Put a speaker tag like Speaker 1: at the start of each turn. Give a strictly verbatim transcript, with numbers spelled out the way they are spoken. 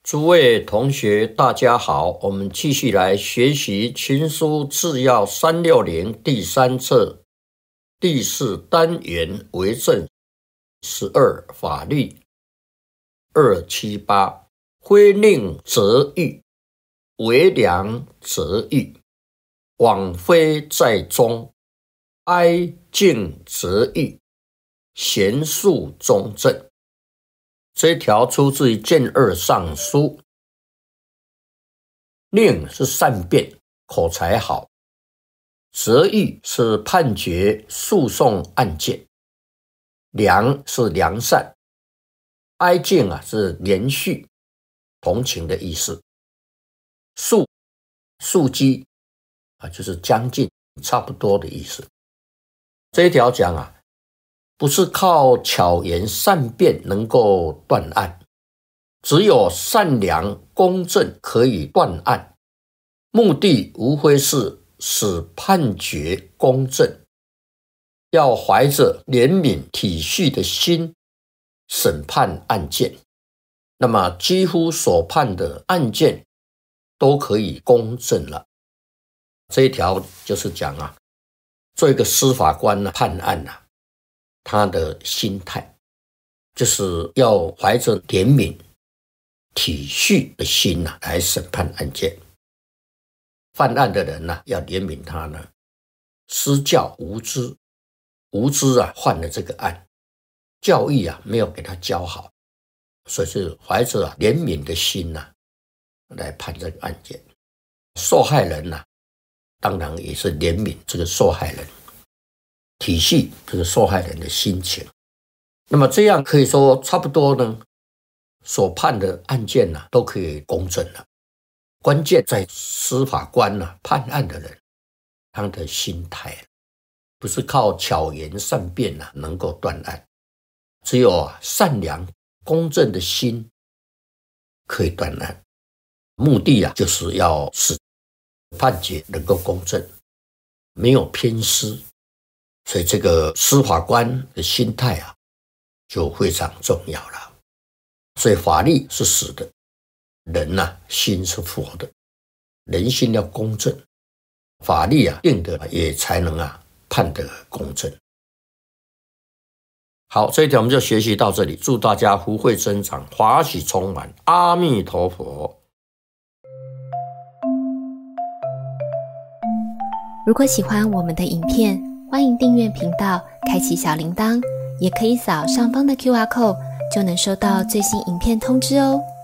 Speaker 1: 诸位同学大家好，我们继续来学习群书治要三六零第三册第四单元为政十二法律二七八，非令则狱，为良则狱，枉非在中，哀敬则狱，贤恕中正。这一条出自于谏二上书。令是善辩，口才好；则狱是判决诉讼案件；良是良善；哀敬啊是连续同情的意思；恕恕机啊就是将近差不多的意思。这一条讲啊，不是靠巧言善辩能够断案，只有善良公正可以断案，目的无非是使判决公正，要怀着怜悯体恤的心审判案件，那么几乎所判的案件都可以公正了。这一条就是讲啊，做一个司法官呢判案啊，他的心态就是要怀着怜悯体恤的心啊来审判案件。犯案的人呢要怜悯他呢施教无知，无知啊犯了这个案，教育啊没有给他教好，所以是怀着啊怜悯的心啊来判这个案件。受害人啊当然也是怜悯这个受害人，体恤这个受害人的心情。那么这样可以说差不多呢，所判的案件呢、啊、都可以公正了。关键在司法官呢、啊、判案的人他的心态，不是靠巧言善辩啊能够断案，只有啊善良公正的心可以断案。目的啊就是要使判决能够公正，没有偏私。所以这个司法官的心态啊就非常重要了。所以法律是死的，人啊心是活的，人心要公正，法律啊定的也才能啊判得公正。好，这一条我们就学习到这里，祝大家福慧增长，法喜充满，阿弥陀佛。
Speaker 2: 如果喜欢我们的影片，欢迎订阅频道，开启小铃铛，也可以扫上方的 Q R code， 就能收到最新影片通知哦。